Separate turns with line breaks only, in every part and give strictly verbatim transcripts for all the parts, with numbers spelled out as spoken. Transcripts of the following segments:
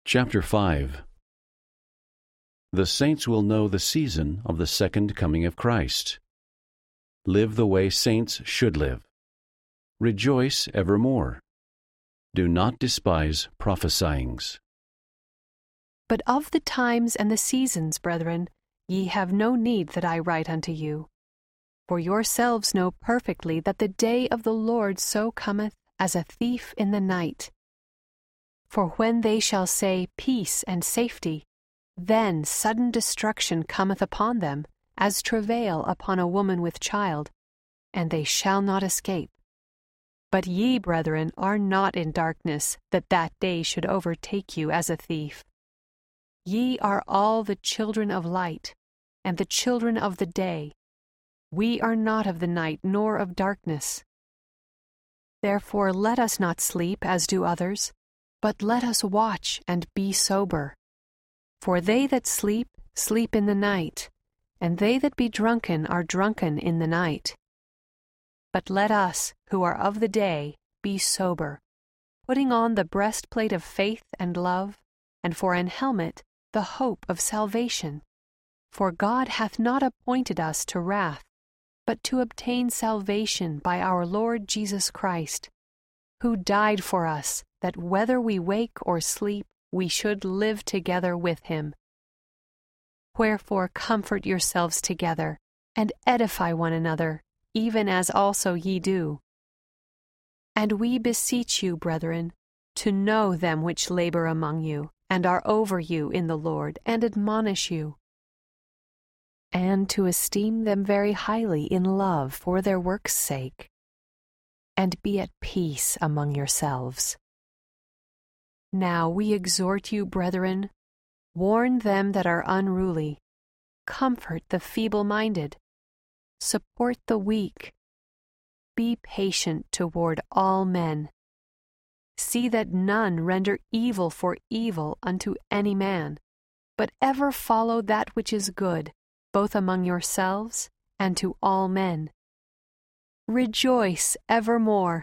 Chapter five. The saints will know the season of the second coming of Christ. Live the way saints should live. Rejoice evermore. Do not despise prophesyings.
But of the times and the seasons, brethren, ye have no need that I write unto you. For yourselves know perfectly that the day of the Lord so cometh as a thief in the night. For when they shall say peace and safety, then sudden destruction cometh upon them, as travail upon a woman with child, and they shall not escape. But ye, brethren, are not in darkness, that that day should overtake you as a thief. Ye are all the children of light, and the children of the day. We are not of the night, nor of darkness. Therefore let us not sleep as do others, but let us watch and be sober. For they that sleep, sleep in the night, and they that be drunken are drunken in the night. But let us, who are of the day, be sober, putting on the breastplate of faith and love, and for an helmet the hope of salvation. For God hath not appointed us to wrath, but to obtain salvation by our Lord Jesus Christ, who died for us, that whether we wake or sleep, we should live together with him. Wherefore comfort yourselves together, and edify one another, even as also ye do. And we beseech you, brethren, to know them which labor among you, and are over you in the Lord, and admonish you, and to esteem them very highly in love for their work's sake, and be at peace among yourselves. Now we exhort you, brethren, warn them that are unruly, comfort the feeble-minded, support the weak, be patient toward all men. See that none render evil for evil unto any man, but ever follow that which is good, both among yourselves and to all men. Rejoice evermore.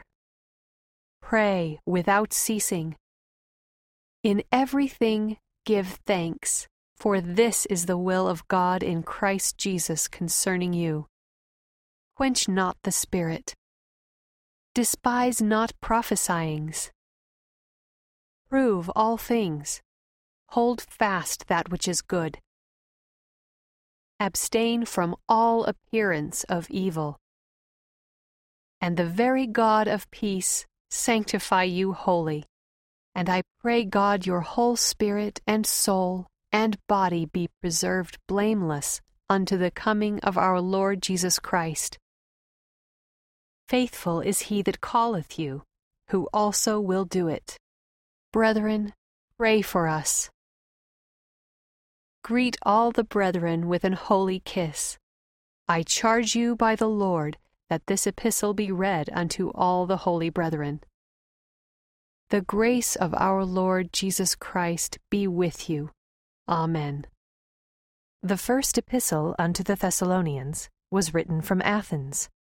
Pray without ceasing. In everything give thanks, for this is the will of God in Christ Jesus concerning you. Quench not the spirit. Despise not prophesyings. Prove all things. Hold fast that which is good. Abstain from all appearance of evil. And the very God of peace sanctify you wholly. And I pray God your whole spirit and soul and body be preserved blameless unto the coming of our Lord Jesus Christ. Faithful is he that calleth you, who also will do it. Brethren, pray for us. Greet all the brethren with an holy kiss. I charge you by the Lord that this epistle be read unto all the holy brethren. The grace of our Lord Jesus Christ be with you. Amen. The first epistle unto the Thessalonians was written from Athens,